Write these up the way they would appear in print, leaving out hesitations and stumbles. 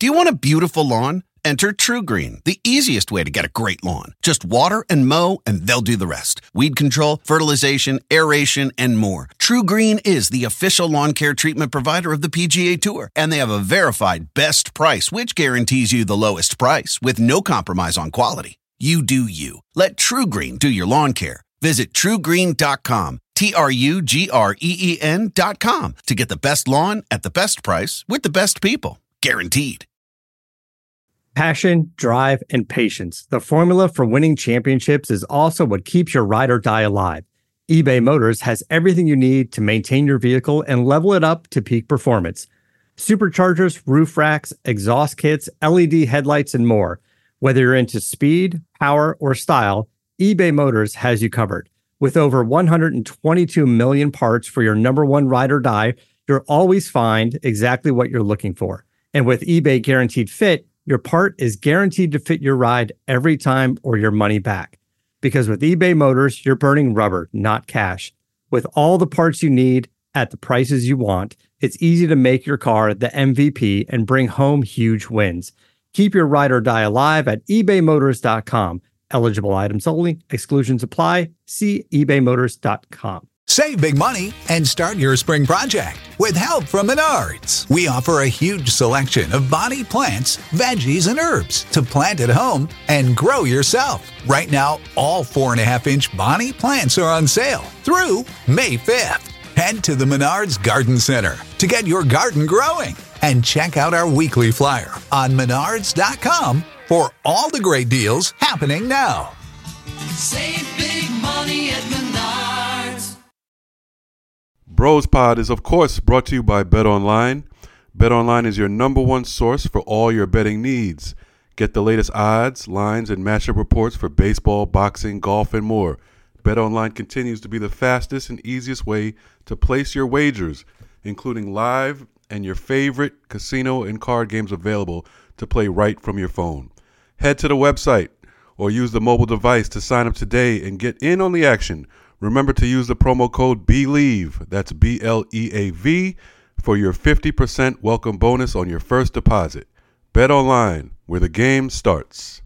Do you want a beautiful lawn? Enter TruGreen, the easiest way to get a great lawn. Just water and mow, and they'll do the rest. Weed control, fertilization, aeration, and more. TruGreen is the official lawn care treatment provider of the PGA Tour, and they have a verified best price, which guarantees you the lowest price with no compromise on quality. You do you. Let TruGreen do your lawn care. Visit TruGreen.com, TruGreen.com, to get the best lawn at the best price with the best people. Guaranteed. Passion, drive, and patience. The formula for winning championships is also what keeps your ride or die alive. eBay Motors has everything you need to maintain your vehicle and level it up to peak performance. Superchargers, roof racks, exhaust kits, LED headlights, and more. Whether you're into speed, power, or style, eBay Motors has you covered. With over 122 million parts for your number one ride or die, you'll always find exactly what you're looking for. And with eBay Guaranteed Fit, your part is guaranteed to fit your ride every time or your money back. Because with eBay Motors, you're burning rubber, not cash. With all the parts you need at the prices you want, it's easy to make your car the MVP and bring home huge wins. Keep your ride or die alive at ebaymotors.com. Eligible items only. Exclusions apply. See ebaymotors.com. Save big money and start your spring project with help from Menards. We offer a huge selection of bonnie plants, veggies, and herbs to plant at home and grow yourself. Right now, all 4.5-inch bonnie plants are on sale through May 5th. Head to the Menards Garden Center to get your garden growing and check out our weekly flyer on menards.com for all the great deals happening now. Save big money at Menards. Bros Pod is, of course, brought to you by BetOnline. BetOnline is your number one source for all your betting needs. Get the latest odds, lines, and matchup reports for baseball, boxing, golf, and more. BetOnline continues to be the fastest and easiest way to place your wagers, including live and your favorite casino and card games available to play right from your phone. Head to the website or use the mobile device to sign up today and get in on the action. Remember to use the promo code BELIEVE, that's BLEAV, for your 50% welcome bonus on your first deposit. Bet online, where the game starts.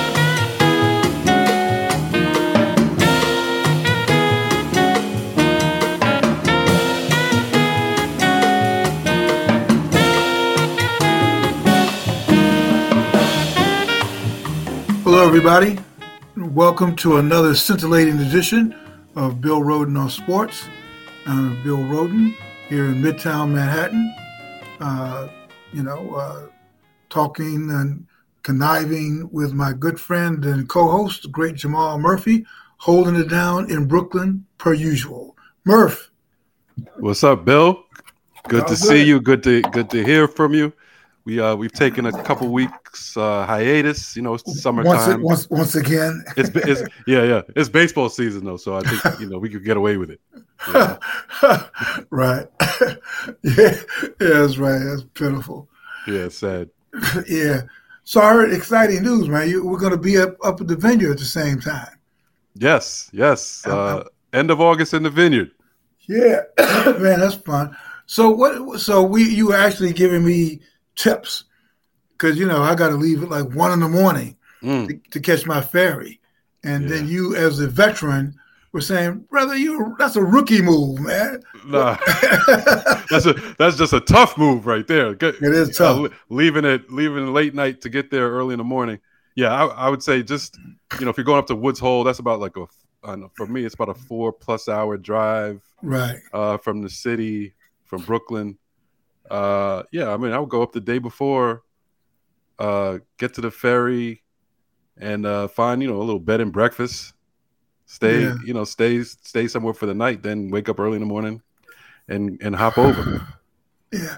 Hello, everybody. Welcome to another scintillating edition of Bill Rhoden on Sports. I'm Bill Rhoden here in Midtown Manhattan, talking and conniving with my good friend and co-host, the great Jamal Murphy, holding it down in Brooklyn per usual. Murph. What's up, Bill? Good to see you. Good to hear from you. We've taken a couple weeks hiatus. You know, it's summertime. Once again. It's baseball season though, so I think we could get away with it. Yeah. Right. Yeah, that's right. That's pitiful. Yeah, it's sad. Yeah. So I heard exciting news, man. We're going to be up at the Vineyard at the same time. Yes. End of August in the Vineyard. Yeah, man, that's fun. So you were actually giving me tips because I got to leave at like 1 a.m. to catch my ferry, and then you, as a veteran, were saying, "Brother, that's a rookie move, man." Nah, that's just a tough move right there. It is tough. Leaving late night to get there early in the morning. Yeah, I would say just if you're going up to Woods Hole, that's about like for me it's about a 4+ hour drive. Right. From the city, from Brooklyn. I would go up the day before, get to the ferry, and find a little bed and breakfast. Stay somewhere for the night, then wake up early in the morning, and hop over. Yeah.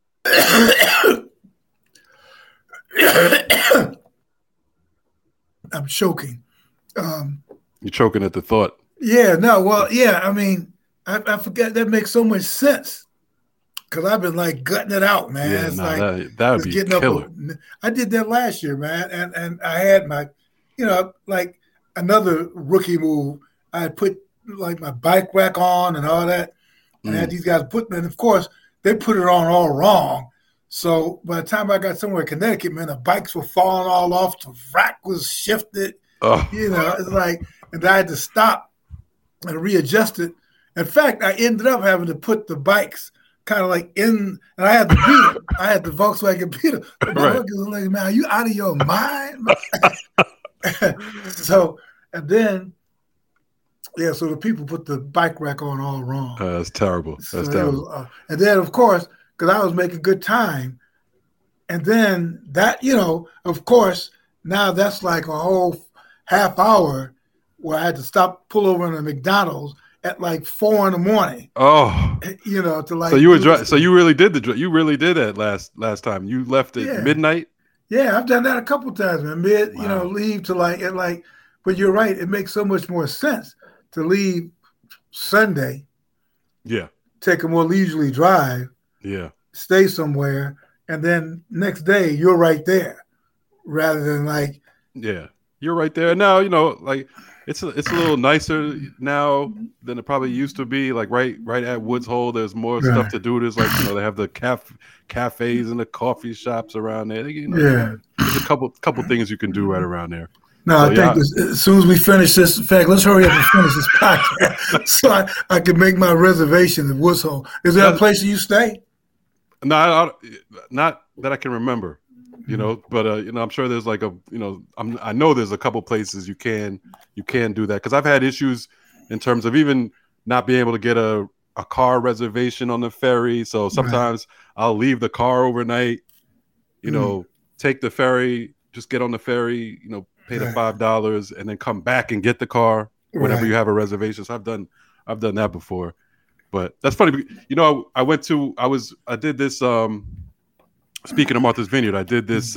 I'm choking. You're choking at the thought. Yeah. No. Well. Yeah. I mean, I forget that makes so much sense. Because I've been like gutting it out, man. Yeah, it's that would be killer. I did that last year, man, and I had my, like another rookie move. I had put like my bike rack on and all that, and I had these guys put, and of course they put it on all wrong. So by the time I got somewhere in Connecticut, man, the bikes were falling all off. The rack was shifted. Oh. It's like, and I had to stop and readjust it. In fact, I ended up having to put the bikes kind of like in, and I had the Beetle. I had the Volkswagen Beetle. The Volkswagen was like, man, are you out of your mind? So, and then, so the people put the bike rack on all wrong. That's terrible. That's terrible. And then, of course, because I was making good time, and then that, of course, now that's like a whole half hour where I had to stop, pull over in a McDonald's at like 4 a.m. Oh, to like. So you were so you really did you really did that last time. You left at midnight. Yeah, I've done that a couple times, man. Leave to like. But you're right. It makes so much more sense to leave Sunday. Yeah. Take a more leisurely drive. Yeah. Stay somewhere, and then next day you're right there, rather than like. Yeah, you're right there now. Like. It's a little nicer now than it probably used to be. Like right at Woods Hole, there's more stuff to do. There's like they have the cafes and the coffee shops around there. There's a couple things you can do right around there. No, I think as soon as we finish this, in fact, let's hurry up and finish this podcast so I can make my reservation at Woods Hole. Is there a place you stay? No, not that I can remember. But I'm sure there's like I know there's a couple places you can do that, because I've had issues in terms of even not being able to get a car reservation on the ferry. So sometimes I'll leave the car overnight, take the ferry, just get on the ferry, pay the $5 and then come back and get the car whenever you have a reservation. So I've done that before. But that's funny. I did this speaking of Martha's Vineyard, I did this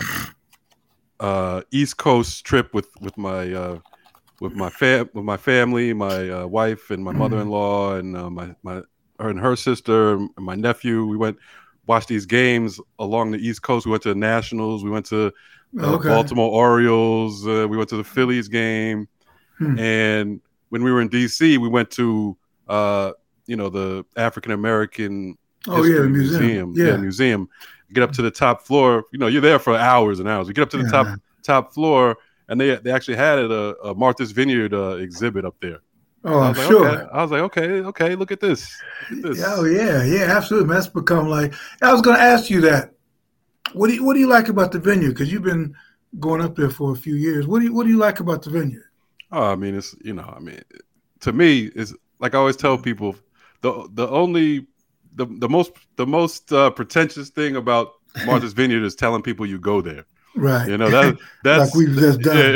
East Coast trip with my family, my wife and my mother-in-law, and her and her sister and my nephew. We went watch these games along the East Coast. We went to the Nationals. We went to Baltimore Orioles. We went to the Phillies game, and when we were in D.C., we went to the African American museum. Museum. Get up to the top floor. You're there for hours and hours. We get up to the top floor, and they actually had a Martha's Vineyard exhibit up there. Oh, I'm sure. Okay. I was like, okay, look at this. Oh, yeah, absolutely. That's become like. I was going to ask you that. What do you like about the vineyard? Because you've been going up there for a few years. What do you like about the vineyard? Oh, I mean, it's to me, it's like I always tell people, the most pretentious thing about Martha's Vineyard is telling people you go there. Right. That's like we've just done.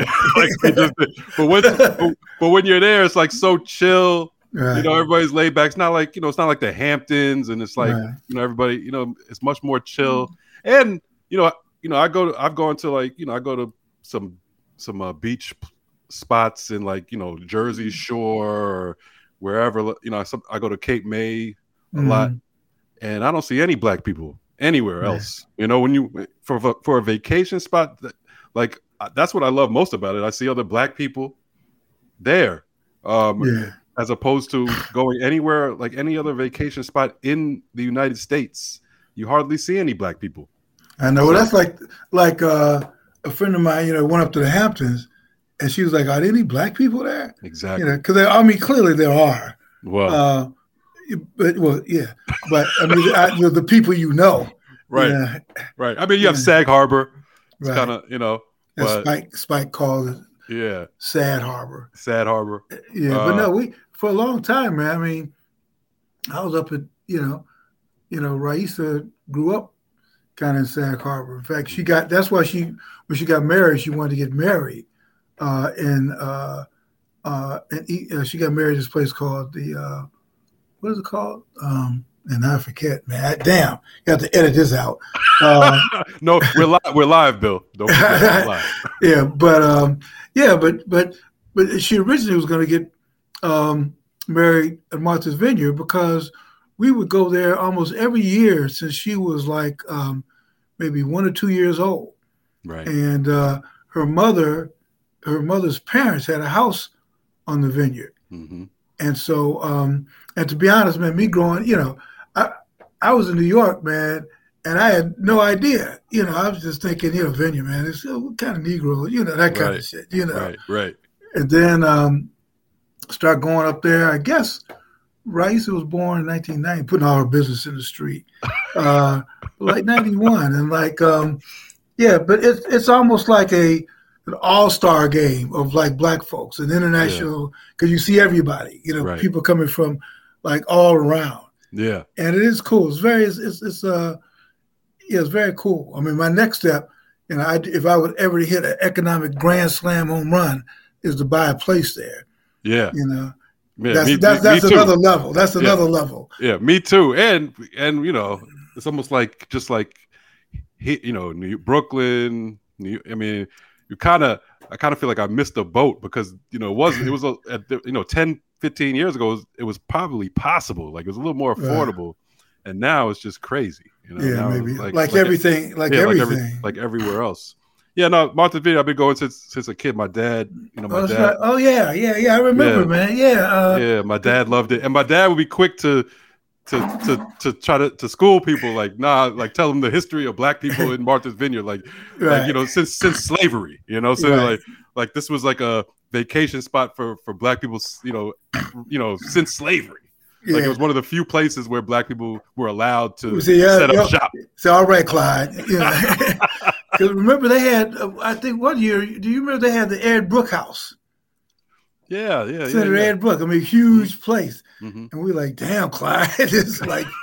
But when you're there, it's like so chill. Right. Everybody's laid back. It's not like it's not like the Hamptons, and it's like everybody. It's much more chill. And I've gone to I go to some beach spots in Jersey Shore or wherever. I go to Cape May a lot. And I don't see any black people anywhere else. When you for a vacation spot, that's what I love most about it. I see other black people there, as opposed to going anywhere like any other vacation spot in the United States. You hardly see any black people. I know. Well, that's like a friend of mine, went up to the Hamptons, and she was like, "Are there any black people there?" Exactly. Because clearly there are. Well. But I mean, the people right, right. I mean, you have Sag Harbor. It's kind of Spike called it. Sad Harbor. But no, for a long time, man. I mean, I was up at Raisa grew up kind of in Sag Harbor. In fact, that's why when she got married, she wanted to get married, and she got married at this place called the. What is it called? And I forget, man. Damn, you have to edit this out. No, we're live, Bill. Don't forget, we're live. But she originally was going to get married at Martha's Vineyard because we would go there almost every year since she was like maybe 1 or 2 years old. Right. And her mother's parents had a house on the vineyard. Mm-hmm. And so, and to be honest, man, me growing, I was in New York, man, And I had no idea. I was just thinking, Vineyard, man, it's what kind of Negro, that kind of shit, Right. And then start going up there. I guess Raisa was born in 1990, putting all her business in the street, like 91. And like, but it's almost like an all-star game of like black folks, an international, because you see everybody, people coming from like all around. Yeah. And it is cool. It's very cool. I mean, my next step, if I would ever hit an economic grand slam home run, is to buy a place there. Yeah. That's another level. That's another level. Yeah, me too. And it's almost like just like Brooklyn. I kind of feel like I missed the boat because it was 10, 15 years ago it was probably possible. Like it was a little more affordable, and now it's just crazy. Maybe like everything. Like everywhere else. Yeah, no, Martha's Vineyard, I've been going since a kid. My dad, my dad. Right. Oh yeah, I remember, man. Yeah. My dad loved it, and my dad would be quick to try to school people, like tell them the history of black people in Martha's Vineyard, since slavery, like this was like a vacation spot for black people, since slavery. Like it was one of the few places where black people were allowed to set up shop. So all right, Clyde. Because remember they had, I think one year, do you remember they had the Ed Brooke House? Yeah. Senator Ed Brooke. I mean, huge place. Mm-hmm. And we were like, damn, Clyde, this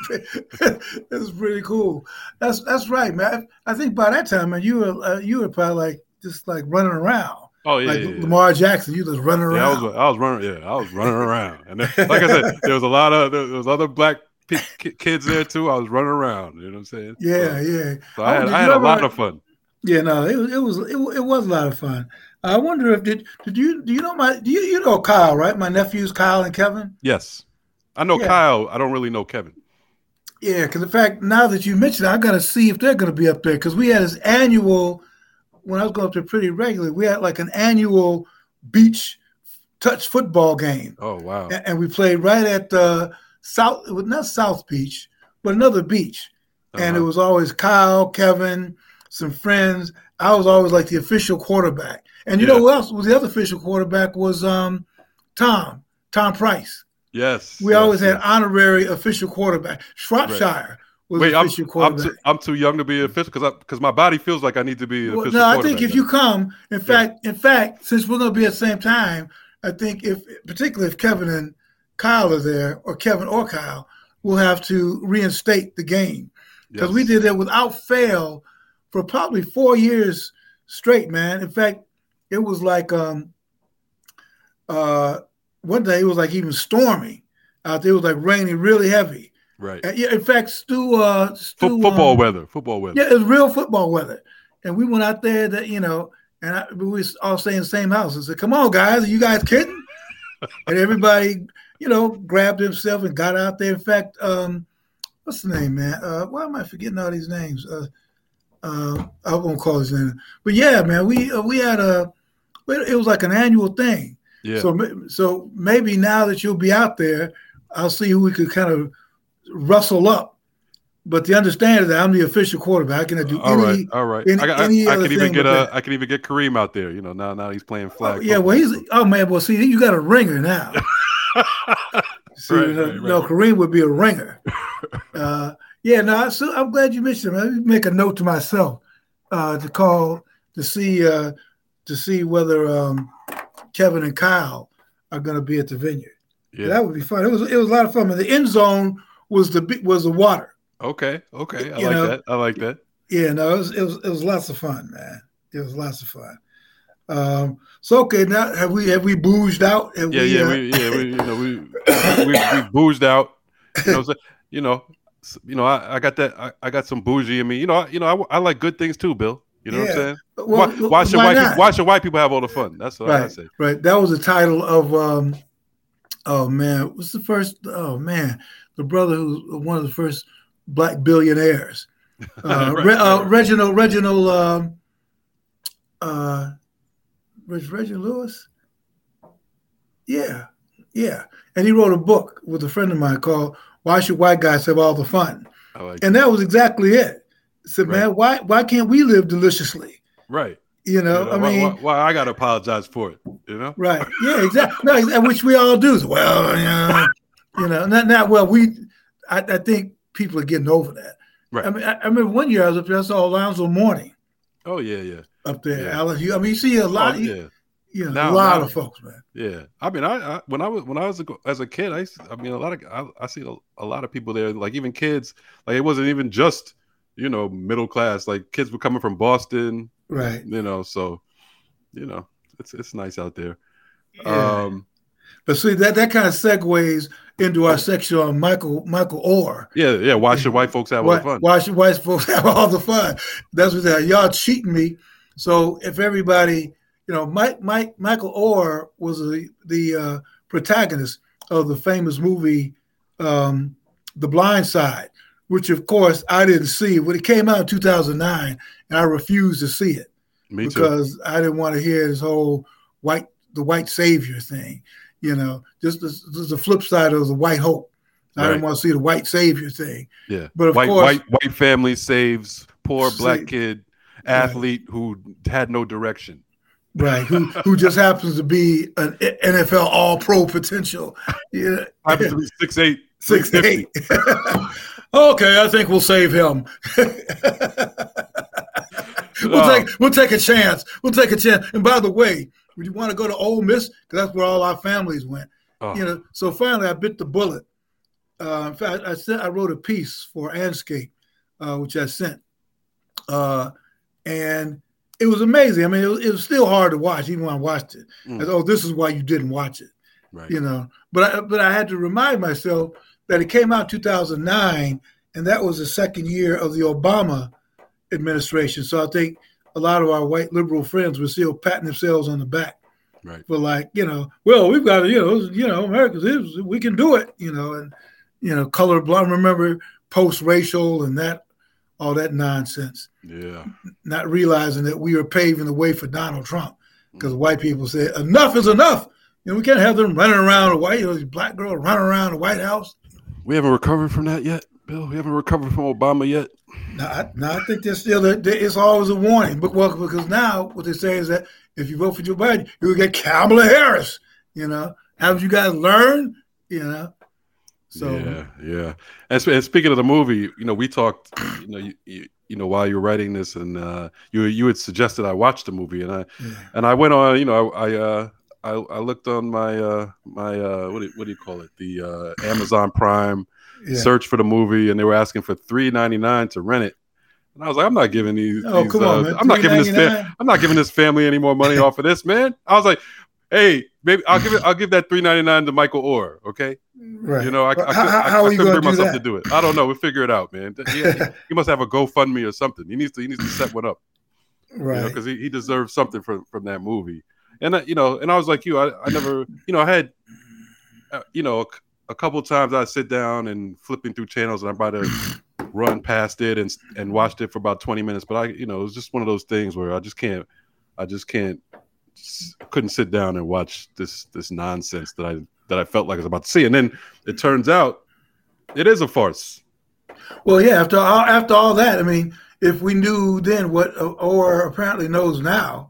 is pretty cool. That's right, man. I think by that time, man, you were probably like just like running around. Oh yeah, Lamar Jackson, you just running around. I was running around, and like I said, there was other black kids there too. I was running around. You know what I'm saying? Yeah. So I had a lot of fun. Yeah, no, it was a lot of fun. I wonder if do you know Kyle, right? My nephews Kyle and Kevin. Yes, I know Kyle. I don't really know Kevin. Yeah, because in fact, now that you mentioned it, I got to see if they're going to be up there because we had this annual. When I was going up there pretty regularly, we had like an annual beach touch football game. Oh wow! And we played right at not South Beach, but another beach. Uh-huh. And it was always Kyle, Kevin, some friends. I was always like the official quarterback. And you know who else was the other official quarterback was Tom Price. Yes. We always had honorary official quarterback. Shropshire was official quarterback. I'm too young to be official because my body feels like I need to be official quarterback. No, I think if you come, in fact, since we're going to be at the same time, I think particularly if Kevin and Kyle are there, or Kevin or Kyle, we'll have to reinstate the game. Because we did it without fail for probably 4 years straight, man. In fact, it was like one day it was like even storming out there. It was like raining really heavy. Right. In fact, Stu football weather. Yeah, it was real football weather. And we went out there and we were all staying in the same house. I said, "Come on, guys, are you guys kidding?" And everybody, grabbed himself and got out there. In fact, what's the name, man? Why am I forgetting all these names? I won't call his name. But yeah, man, we had it was like an annual thing. Yeah. So maybe now that you'll be out there, I'll see who we could kind of rustle up. But the understanding that I'm the official quarterback, I can do all right. I can even get Kareem out there. Now he's playing flag. Yeah, well see, you got a ringer now. No, Kareem would be a ringer. So I'm glad you mentioned him. Let me make a note to myself to call to see whether Kevin and Kyle are going to be at the Vineyard. Yeah, that would be fun. It was a lot of fun. And the end zone was the water. Okay. I like that. Yeah, no, it was lots of fun, man. It was lots of fun. So okay, now have we boozed out? We boozed out. I got that. I got some bougie in me. I like good things too, Bill. You know what I'm saying? Well, why should white people have all the fun? That's what I say. Right. That was the title of oh man, what's the first? Oh man, the brother who's one of the first black billionaires, Reginald Lewis. Yeah, and he wrote a book with a friend of mine called "Why Should White Guys Have All the Fun?" And that was exactly it. said, man, why can't we live deliciously? Right. You know, I mean, why I got to apologize for it? You know, right? Yeah, exactly. No, which we all do. Well, not well. I think people are getting over that. Right. I mean, I remember one year I was up there. I saw Alonzo Mourning. Oh yeah. Up there, yeah. LSU. I mean, you see a lot. A lot of folks, man. Yeah. I mean, I when I was as a kid, I see a lot of people there. Like even kids. Like it wasn't even just middle class. Like kids were coming from Boston. Right. So, it's nice out there. Yeah. But see, that kind of segues into our section on Michael Oher. Yeah. Why should white folks have all the fun? Why should white folks have all the fun? That's what y'all cheating me. So if everybody, Michael Oher was the protagonist of the famous movie, The Blind Side, which of course I didn't see. When it came out in 2009, and I refused to see it because I didn't want to hear this whole the white savior thing. Just the flip side of the white hope. I didn't want to see the white savior thing. Yeah, but of course, white family saves poor black kid athlete who had no direction. Right, who just happens to be an NFL All-Pro potential. Yeah, happens to be 6'8", 6'8". Okay, I think we'll save him. We'll take a chance. We'll take a chance. And by the way, would you want to go to Ole Miss? Because that's where all our families went. Oh. So finally I bit the bullet. In fact, I wrote a piece for Anscape, which I sent. And it was amazing. I mean, it was still hard to watch, even when I watched it. This is why you didn't watch it. Right. But I had to remind myself that it came out in 2009, and that was the second year of the Obama administration. So I think a lot of our white liberal friends were still patting themselves on the back. Right. For well, we've got America, we can do it, and colorblind, remember post-racial and all that nonsense. Yeah. Not realizing that we are paving the way for Donald Trump because white people said enough is enough. We can't have them running around these black girls running around the White House. We haven't recovered from that yet, Bill. We haven't recovered from Obama yet. No, I think there's still it's always a warning. But because now what they say is that if you vote for Joe Biden, you will get Kamala Harris. Haven't you guys learned? So yeah. And speaking of the movie, we talked. While you were writing this, and you had suggested I watch the movie, and I went on. I looked on my what do you call it? The Amazon Prime search for the movie, and they were asking for $3.99 to rent it. And I was like, I'm not giving come on, man. I'm not giving this family any more money off of this, man. I was like, hey, maybe I'll give that $3.99 to Michael Oher, okay? Right. I couldn't bring myself to do it. I don't know. We'll figure it out, man. He must have a GoFundMe or something. He needs to set one up, right? Because he deserves something from that movie. And and I was like you. I never, I had, a couple of times I sit down and flipping through channels, and I'm about to run past it and watched it for about 20 minutes. But it was just one of those things where I couldn't sit down and watch this nonsense that I felt like I was about to see. And then it turns out it is a farce. Well, yeah. After all that, I mean, if we knew then what Oher apparently knows now,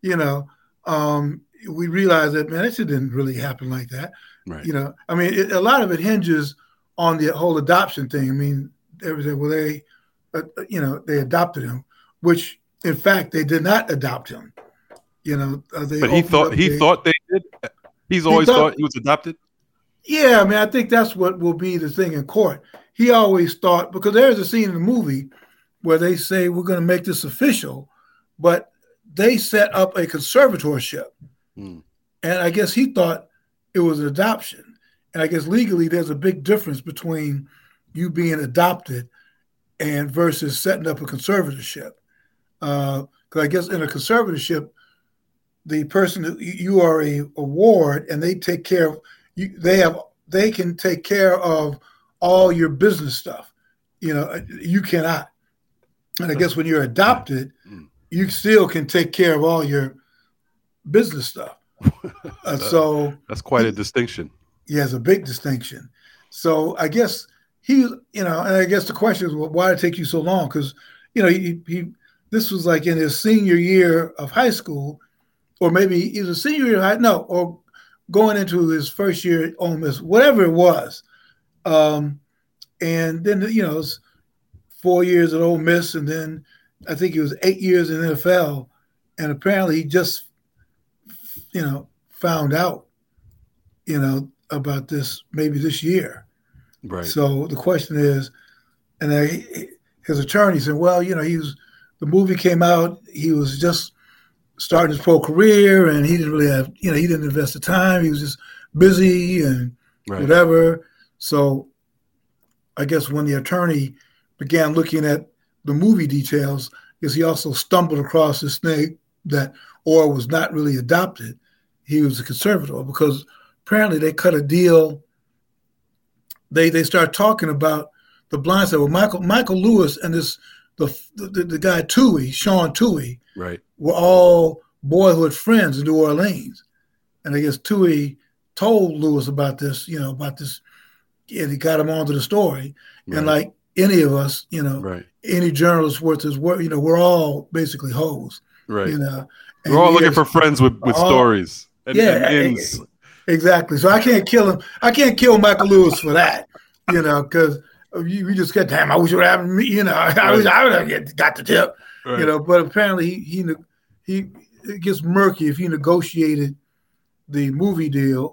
we realized that, man, that shit didn't really happen like that. Right. I mean, a lot of it hinges on the whole adoption thing. I mean, they adopted him, which in fact they did not adopt him. But he thought they did. He's always thought he was adopted. Yeah, I mean, I think that's what will be the thing in court. He always thought, because there's a scene in the movie where they say we're going to make this official, but they set up a conservatorship. And I guess he thought it was an adoption. And I guess legally there's a big difference between you being adopted and versus setting up a conservatorship. Because I guess in a conservatorship, the person you are a ward, and they take care of you. They can take care of all your business stuff. You cannot. And I guess when you're adopted, you still can take care of all your business stuff. So that's quite a distinction. Yeah, it's a big distinction. So I guess and I guess the question is, well, why did it take you so long? Because he this was like in his senior year of high school, or maybe he was a senior year or going into his first year at Ole Miss, whatever it was. And then, it was 4 years at Ole Miss, and then I think it was 8 years in the NFL. And apparently he just, found out, about this maybe this year. Right. So the question is, and his attorney said, well, the movie came out, he was just starting his pro career, and he didn't really have, he didn't invest the time. He was just busy and whatever. So I guess when the attorney began looking at the movie details, because he also stumbled across this thing that Orr was not really adopted. He was a conservator, because apparently they cut a deal. They started talking about The Blind Side. Well, Michael Lewis and the guy Toohey, Sean Toohey, right, were all boyhood friends in New Orleans. And I guess Toohey told Lewis about this, and he got him onto the story. Right. And like any of us, any journalist worth his work, we're all basically hoes. Right. We're all looking for friends with stories. And ends. Exactly. So I can't kill him. I can't kill Michael Lewis for that, because we just got, damn, I wish it would happen to me, I would have got the tip, but apparently it gets murky if he negotiated the movie deal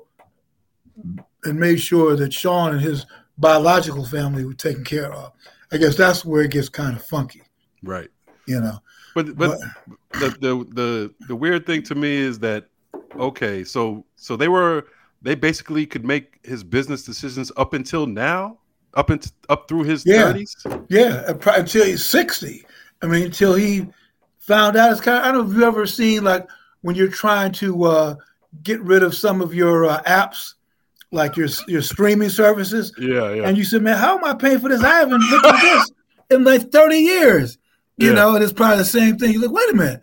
and made sure that Sean and his biological family were taken care of. I guess that's where it gets kind of funky. Right. But the weird thing to me is that, okay, so they basically could make his business decisions up until now, up through his 30s. Yeah, until he's 60. I mean, until he found out. It's kind of, I don't know if you've ever seen, like, when you're trying to get rid of some of your apps, like your streaming services. Yeah. And you said, man, how am I paying for this? I haven't looked at this in like 30 years. And it's probably the same thing. You're like, wait a minute.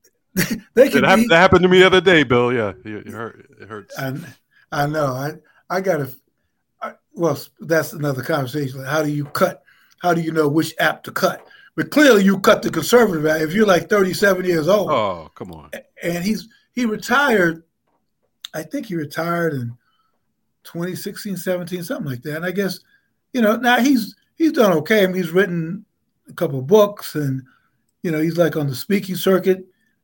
That happened to me the other day, Bill. Yeah, it hurts. I know. Well, that's another conversation. Like, how do you cut? How do you know which app to cut? But clearly, you cut the conservative app. If you're like 37 years old. Oh, come on. And he retired. I think he retired in 2016, 17, something like that. And I guess, now he's done okay. I mean, he's written a couple of books, and he's like on the speaking circuit.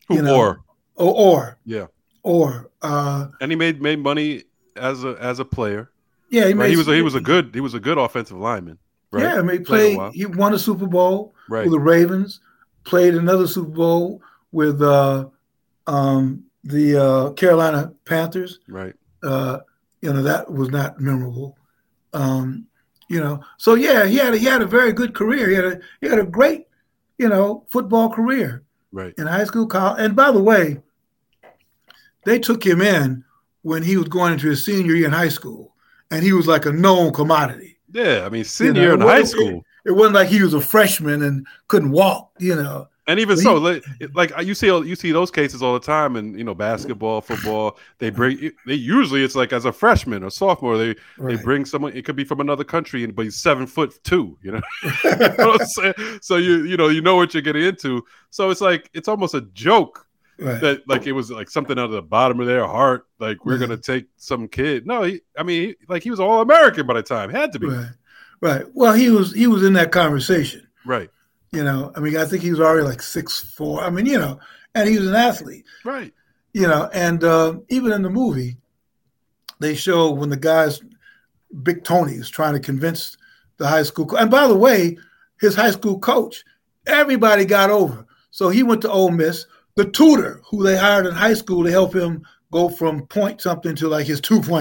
Orr. Yeah. Orr. And he made money as a player. Yeah, he was a good offensive lineman. Right? Yeah, I mean, he won a Super Bowl with the Ravens. Played another Super Bowl with the Carolina Panthers. Right. That was not memorable. So yeah, he had a very good career. He had a great, football career. Right. In high school, college. And by the way, they took him in when he was going into his senior year in high school, and he was like a known commodity. Yeah, I mean, senior year in high school. It wasn't like he was a freshman and couldn't walk, And even so, like you see those cases all the time in basketball, football. Usually it's like as a freshman or sophomore they bring someone. It could be from another country, but he's 7'2". You know what I'm saying? So you know what you're getting into. So it's like it's almost a joke that like it was like something out of the bottom of their heart. Like we're gonna take some kid. No, he was all American by the time. Had to be. Right. Well, he was in that conversation. Right. I think he was already like 6'4". And he was an athlete. Right. And even in the movie, they show when the guys, Big Tony, is trying to convince the high school. And by the way, his high school coach, everybody got over. So he went to Ole Miss. The tutor who they hired in high school to help him go from point something to like his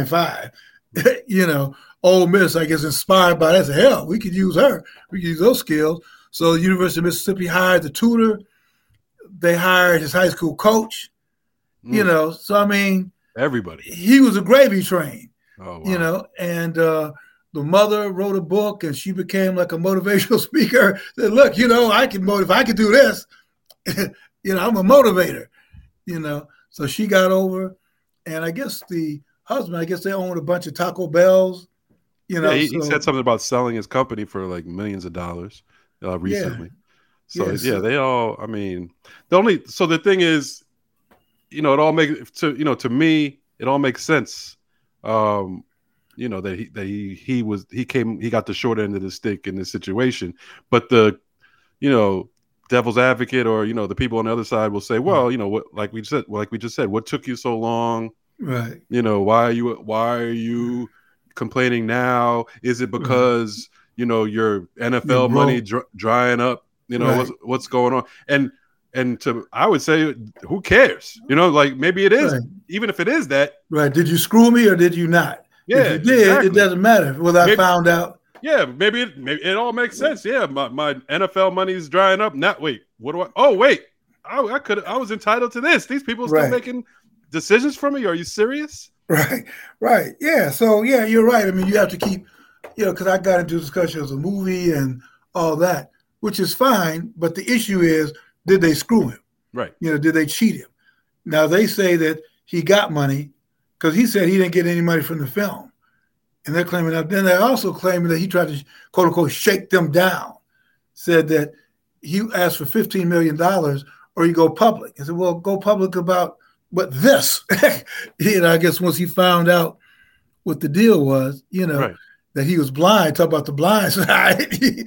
2.5, Ole Miss, I guess, inspired by that. Said, hell, we could use her. We could use those skills. So the University of Mississippi hired the tutor. They hired his high school coach. So I mean, everybody. He was a gravy train. Oh, wow. And the mother wrote a book, and she became like a motivational speaker. Said, look, I can motivate. If I can do this, I'm a motivator. So she got over, and I guess the husband, they owned a bunch of Taco Bells. He said something about selling his company for like millions of dollars recently. So Yes. yeah, they all. I mean, the thing is, it all makes to me, it all makes sense. That he got the short end of the stick in this situation, but the devil's advocate or the people on the other side will say, well, what, like we just said, what took you so long? Right. Why are you complaining now? Is it because your NFL money drying up? Right. What's going on? And I would say, who cares? Like maybe it is, even if it is that. Right. Did you screw me or did you not? Yeah, if you did, exactly. It doesn't matter. Well, I found out. Yeah, maybe it all makes sense. Yeah, my NFL money's drying up. Wait, what do I? Oh, wait, I was entitled to this. These people are still making decisions for me. Are you serious? Right. Yeah. So yeah, you're right. I mean, you have to keep, because I got into discussion of the movie and all that, which is fine. But the issue is, did they screw him? Right. Did they cheat him? Now they say that he got money because he said he didn't get any money from the film. And they're claiming that. Then they're also claiming that he tried to, quote unquote, shake them down. Said that he asked for $15 million or you go public. I said, well, go public about this. I guess once he found out what the deal was, that he was blind, talk about the blind side,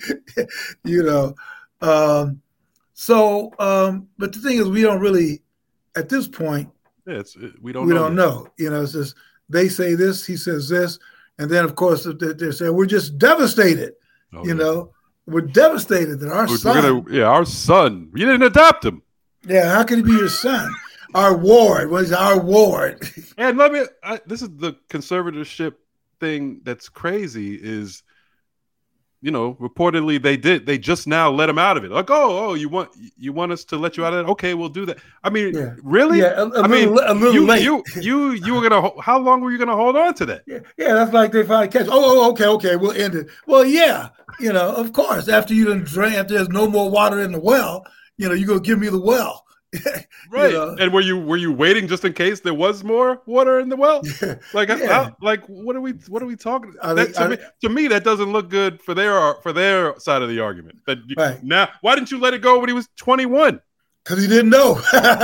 but the thing is, we don't really, at this point, we don't know. It's just they say this, he says this. And then, of course, they say, we're just devastated. We're devastated that our son. Our son. You didn't adopt him. Yeah, how can he be your son? Our ward. What is our ward? And this is the conservatorship thing that's crazy is, reportedly they just now let him out of it. Like, you want us to let you out of it? Okay, we'll do that. I mean, really? Yeah, a little late. You were gonna. How long were you gonna hold on to that? Yeah, that's like they finally catch. Okay, we'll end it. Well, yeah, of course. After you done drain, after there's no more water in the well, you gonna give me the well. Right. And were you waiting just in case there was more water in the well? Like, what are we talking about? To me, that doesn't look good for their side of the argument. Now, why didn't you let it go when he was 21? Because he didn't know.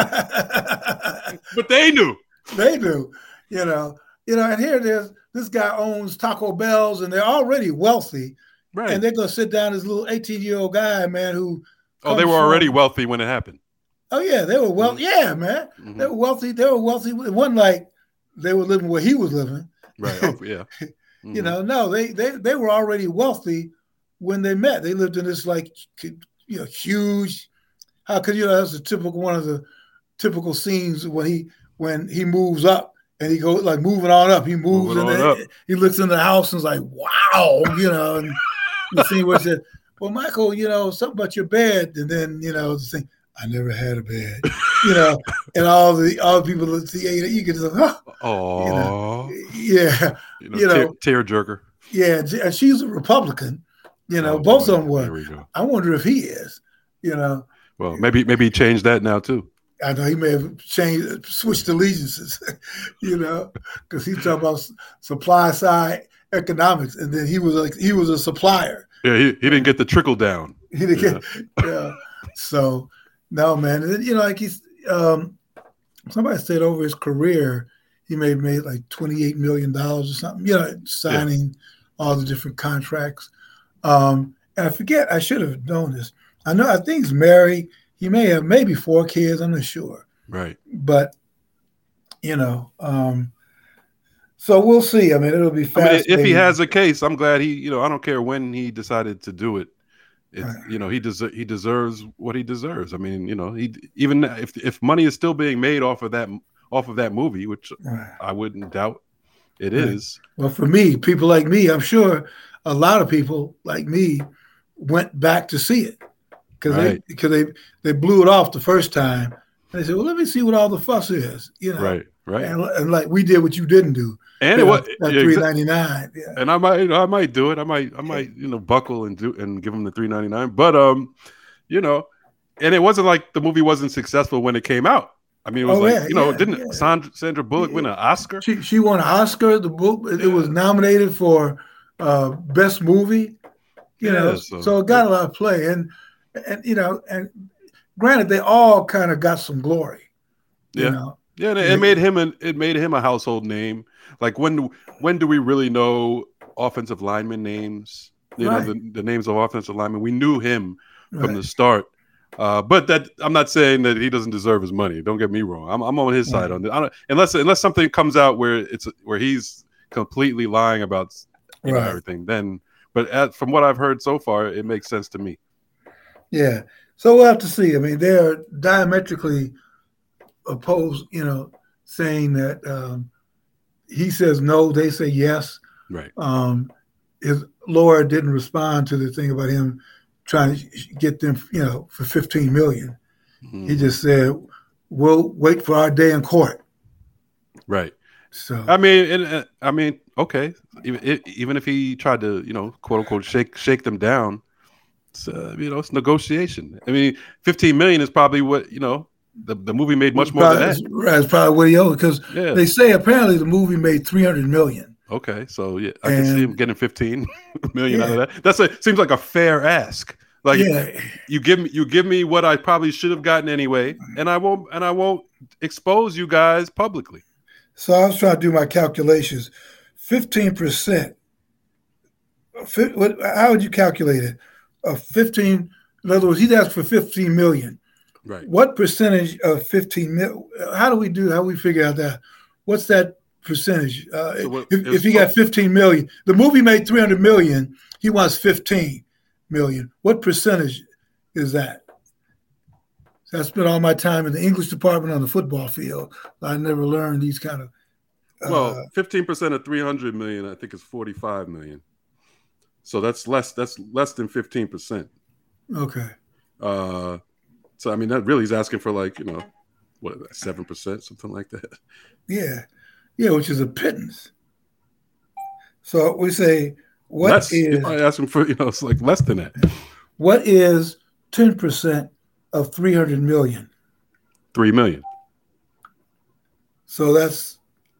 But they knew. They knew. And here it is. This guy owns Taco Bells, and they're already wealthy. Right. And they're gonna sit down this little 18-year-old guy, man, who. Oh, they were already wealthy when it happened. Oh yeah, they were wealthy. Yeah, man, they were wealthy. They were wealthy. It wasn't like they were living where he was living. Right. Oh, yeah. No, they were already wealthy when they met. They lived in this huge. How could that's a typical one of the typical scenes when he moves up and he goes like moving on up. He moves and he looks in the house and is like, wow, and the scene where he said, well, Michael, something about your bed, and then the thing. I never had a bed, and all the people at the theater, you could just, tear jerker. Yeah, and she's a Republican, both of them were. There we go. I wonder if he is, Well, maybe he changed that now too. I know he may have switched allegiances, because he's talking about supply side economics, and then he was a supplier. Yeah, he didn't get the trickle down. He didn't get, so. No, man. And then, like he's somebody said over his career, he made like $28 million or something, signing all the different contracts. And I forget, I should have known this. I think he's married. He may have maybe 4 kids, I'm not sure. Right. But, so we'll see. I mean, it'll be fast. If he has a case, I'm glad I don't care when he decided to do it. He deserves what he deserves. I mean, even if money is still being made off of that movie, which I wouldn't doubt it is. Well, for me, people like me, I'm sure a lot of people like me went back to see it because they blew it off the first time. And they said, well, let me see what all the fuss is, Right. And like we did what you didn't do. And it was $3.99. Yeah. And I might do it. I might buckle and give him the $3.99. But and it wasn't like the movie wasn't successful when it came out. I mean, it was didn't Sandra Bullock win an Oscar? She won an Oscar. The book it was nominated for best movie. So it got a lot of play. And and and granted, they all kind of got some glory. Yeah, it made him a household name. Like when do we really know offensive lineman names? The names of offensive linemen. We knew him from the start. But that I'm not saying that he doesn't deserve his money. Don't get me wrong. I'm on his side on this. Unless something comes out where he's completely lying about everything. Then, but from what I've heard so far, it makes sense to me. Yeah. So we'll have to see. I mean, they're diametrically opposed. Saying that he says no, they say yes. Right. His lawyer didn't respond to the thing about him trying to get them, for $15 million. Mm-hmm. He just said, "We'll wait for our day in court." Right. So I mean, okay. Even if he tried to, quote unquote, shake them down, it's negotiation. I mean, $15 million is probably what the movie made much more than that. That's probably what he owed, because they say apparently the movie made $300 million. Okay, so I can see him getting $15 million out of that. Seems like a fair ask. Like you give me what I probably should have gotten anyway, and I won't expose you guys publicly. So I was trying to do my calculations. 15%. How would you calculate it? 15. In other words, he's asked for $15 million. Right. What percentage of 15 million? How we figure out that? What's that percentage? If he got 15 million, the movie made 300 million. He wants 15 million. What percentage is that? So I spent all my time in the English department on the football field. I never learned these kind of. 15% of 300 million, I think, is 45 million. So that's less than 15%. Okay. So I mean, that really is asking for 7%, something like that. Yeah, which is a pittance. So we say, you're probably asking for it's like less than that. What is 10% of 300 million? 3 million. So that's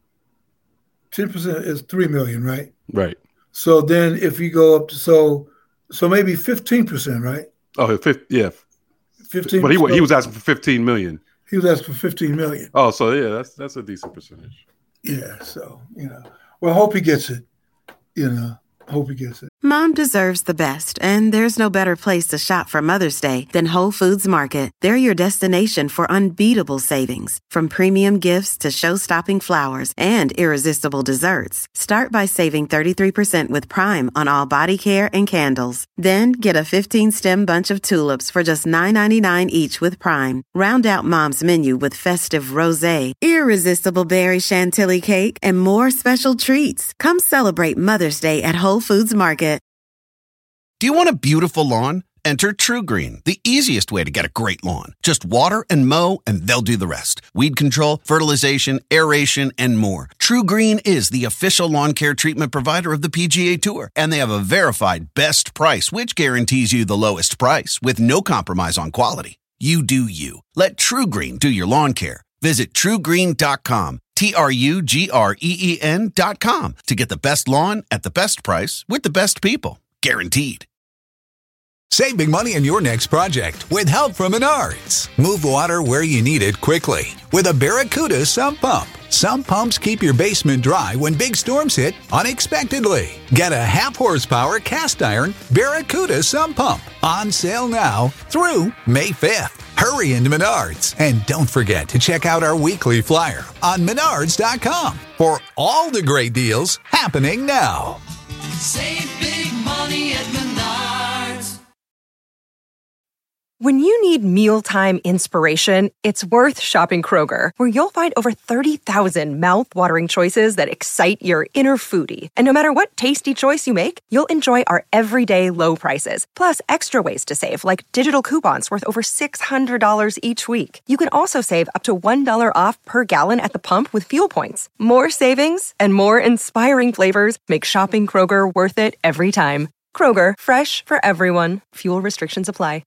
10% is 3 million, right? Right. So then if you go up to so maybe 15%, right? Oh, yeah. 15. But he was asking for 15 million. He was asking for 15 million. Oh, so yeah, that's a decent percentage. Yeah, so well, hope he gets it. Hope he gets it. Mom deserves the best, and there's no better place to shop for Mother's Day than Whole Foods Market. They're your destination for unbeatable savings, from premium gifts to show-stopping flowers and irresistible desserts. Start by saving 33% with Prime on all body care and candles. Then get a 15-stem bunch of tulips for just $9.99 each with Prime. Round out Mom's menu with festive rosé, irresistible berry chantilly cake, and more special treats. Come celebrate Mother's Day at Whole Foods Market. Do you want a beautiful lawn? Enter TruGreen, the easiest way to get a great lawn. Just water and mow, and they'll do the rest. Weed control, fertilization, aeration, and more. TruGreen is the official lawn care treatment provider of the PGA Tour, and they have a verified best price, which guarantees you the lowest price with no compromise on quality. You do you. Let TruGreen do your lawn care. Visit TruGreen.com, TruGreen.com, to get the best lawn at the best price with the best people. Guaranteed. Save big money on your next project with help from Menards. Move water where you need it quickly with a Barracuda sump pump. Sump pumps keep your basement dry when big storms hit unexpectedly. Get a 0.5 horsepower cast iron Barracuda sump pump on sale now through May 5th. Hurry into Menards, and don't forget to check out our weekly flyer on Menards.com for all the great deals happening now. Save big money at Menards. When you need mealtime inspiration, it's worth shopping Kroger, where you'll find over 30,000 mouth-watering choices that excite your inner foodie. And no matter what tasty choice you make, you'll enjoy our everyday low prices, plus extra ways to save, like digital coupons worth over $600 each week. You can also save up to $1 off per gallon at the pump with fuel points. More savings and more inspiring flavors make shopping Kroger worth it every time. Kroger, fresh for everyone. Fuel restrictions apply.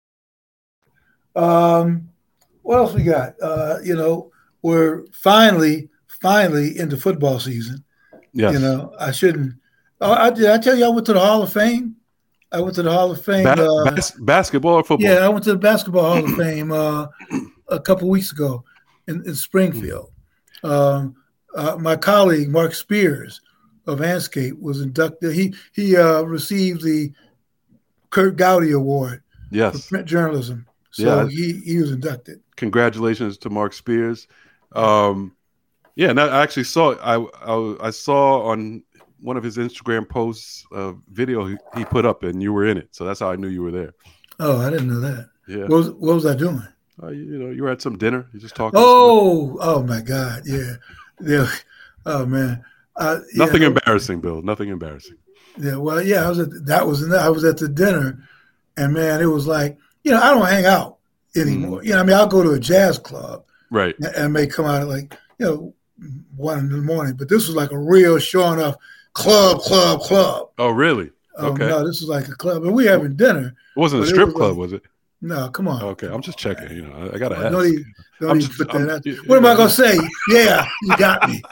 What else we got? We're finally into football season. Yes. I shouldn't. Did I tell you I went to the Hall of Fame? I went to the Hall of Fame. Basketball or football? Yeah, I went to the Basketball Hall of Fame a couple weeks ago in Springfield. My colleague Mark Spears of Anscape was inducted. He received the Kurt Gowdy Award for print journalism. So he was inducted. Congratulations to Mark Spears. And I actually saw I saw on one of his Instagram posts a video he put up, and you were in it. So that's how I knew you were there. Oh, I didn't know that. Yeah. What was I doing? You were at some dinner. You just talking. Oh my God. Yeah. Oh man. Nothing embarrassing, Bill. Nothing embarrassing. Yeah. Well, yeah. I was at the dinner, and man, it was like, I don't hang out anymore. I'll go to a jazz club, right, and may come out at like 1 in the morning. But this was like a real sure enough club. Oh, really? Okay. No, this was like a club, and we having dinner. It wasn't a strip club, was it? No, come on. Okay, I'm just checking. I gotta ask. Don't even put that out. What am I gonna say? Yeah, you got me.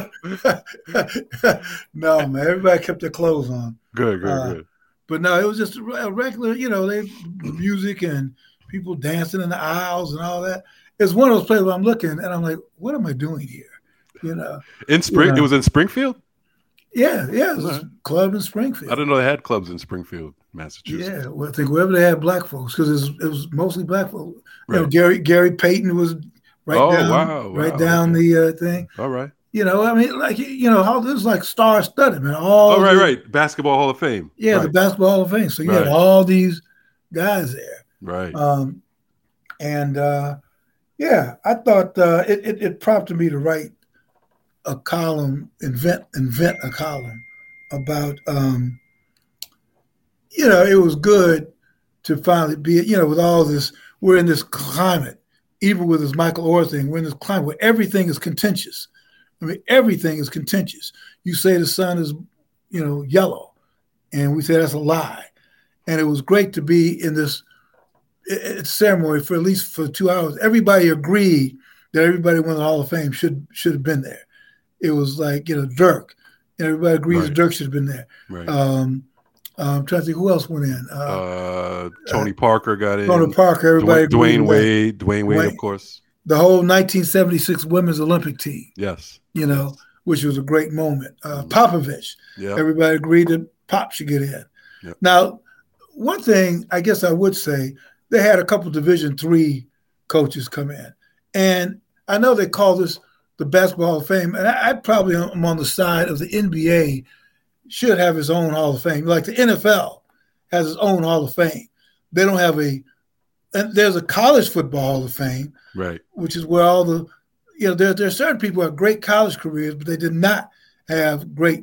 No, man. Everybody kept their clothes on. Good. But no, it was just a regular. Music and people dancing in the aisles and all that. It's one of those places where I'm looking and I'm like, what am I doing here? It was in Springfield. Yeah, it was a club in Springfield. I didn't know they had clubs in Springfield, Massachusetts. Yeah, well, I think wherever they had black folks, because it was mostly black folks. Right. Gary Payton was right down the thing. All right. How this is like star-studded, man. Right. Basketball Hall of Fame. Yeah, right. The Basketball Hall of Fame. So you had all these guys there. Right. I thought it prompted me to write a column, invent a column about, it was good to finally be, with all this, we're in this climate, even with this Michael Oher thing, we're in this climate where everything is contentious. Everything is contentious. You say the sun is, yellow, and we say that's a lie. And it was great to be in this ceremony for at least for 2 hours. Everybody agreed that everybody who won the Hall of Fame should have been there. It was like, Dirk. And everybody agrees that Dirk should have been there. Right. I'm trying to think who else went in. Tony Parker got in. Tony Parker, everybody agreed. Dwayne Wade, of course. The whole 1976 women's Olympic team. Yes. Which was a great moment. Popovich. Yep. Everybody agreed that Pop should get in. Yep. Now, one thing I guess I would say, they had a couple Division III coaches come in. And I know they call this the Basketball Hall of Fame, and I probably am on the side of the NBA should have its own Hall of Fame. Like the NFL has its own Hall of Fame. They don't have and there's a college football Hall of Fame, right? Which is where all the, there are certain people who have great college careers, but they did not have great,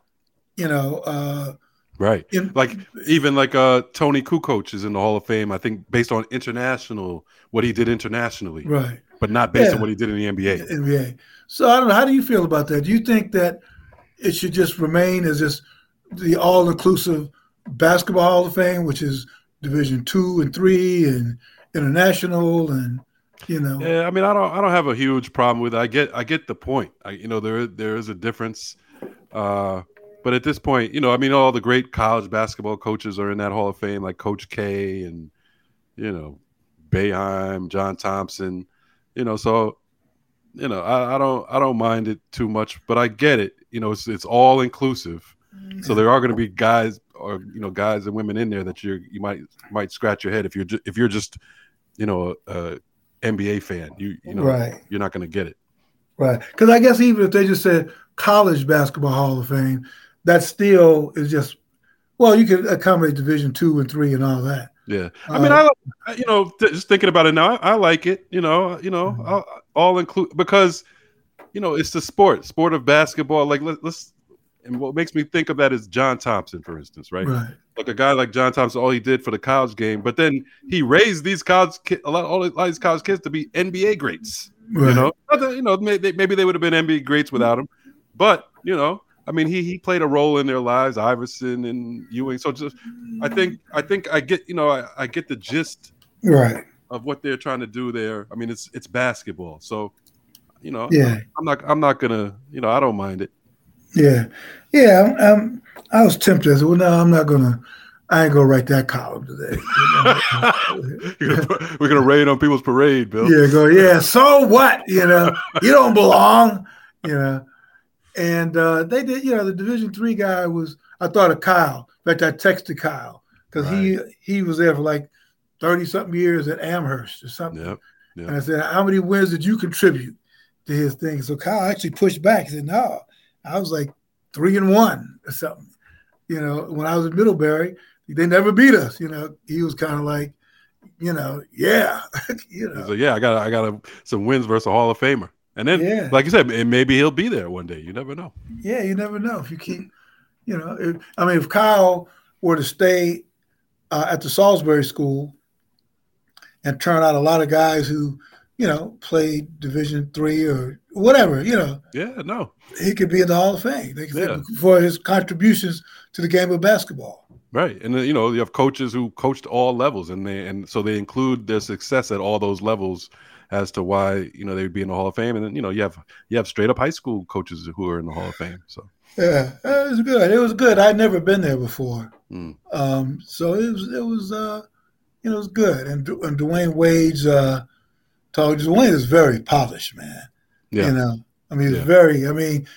right. Even Tony Kukoc is in the Hall of Fame, I think, based on what he did internationally. Right. But not based on what he did in the NBA. NBA. So I don't know. How do you feel about that? Do you think that it should just remain as just the all-inclusive Basketball Hall of Fame, which is Division II and III and international and, Yeah, I don't have a huge problem with it. I get the point. There is a difference. But at this point, all the great college basketball coaches are in that Hall of Fame, like Coach K and, Boeheim, John Thompson. So, I don't mind it too much, but I get it. It's all inclusive. So there are going to be guys and women in there that you might scratch your head if you're just a NBA fan. Right. You're not going to get it. Right. Because I guess even if they just said College Basketball Hall of Fame, that still is just, you could accommodate Division II and III and all that. Yeah, just thinking about it now, I like it. All include because, it's the sport of basketball. Like let's, and what makes me think of that is John Thompson, for instance, right? Right. Like a guy like John Thompson, all he did for the college game, but then he raised these college these college kids to be NBA greats. Right. Maybe they would have been NBA greats without him, but he played a role in their lives, Iverson and Ewing. So I think I get I get the gist of what they're trying to do there. It's basketball, so I'm not gonna I don't mind it. Yeah. I was tempted. I said, well, no, I'm not gonna I ain't gonna write that column today. We're gonna rain on people's parade, Bill. Yeah, yeah. So what? You don't belong. And they did. The Division III guy was. I thought of Kyle. In fact, I texted Kyle because he was there for like 30-something years at Amherst or something. Yep. And I said, "How many wins did you contribute to his thing?" So Kyle actually pushed back. He said, "No, I was like 3-1 or something." When I was at Middlebury. They never beat us, He was kind of like, yeah, He's like, yeah, I got some wins versus a Hall of Famer, and then, like you said, and maybe he'll be there one day. You never know. Yeah, you never know if you keep, if Kyle were to stay at the Salisbury School and turn out a lot of guys who, played Division III or whatever, Yeah, no, he could be in the Hall of Fame. They could say for his contributions to the game of basketball. Right, and you have coaches who coached all levels, and so they include their success at all those levels as to why they would be in the Hall of Fame, and then you have straight up high school coaches who are in the Hall of Fame. So yeah, it was good. It was good. I'd never been there before, so it was good. And Dwayne Wade's Dwayne is very polished, man. Yeah, he's very.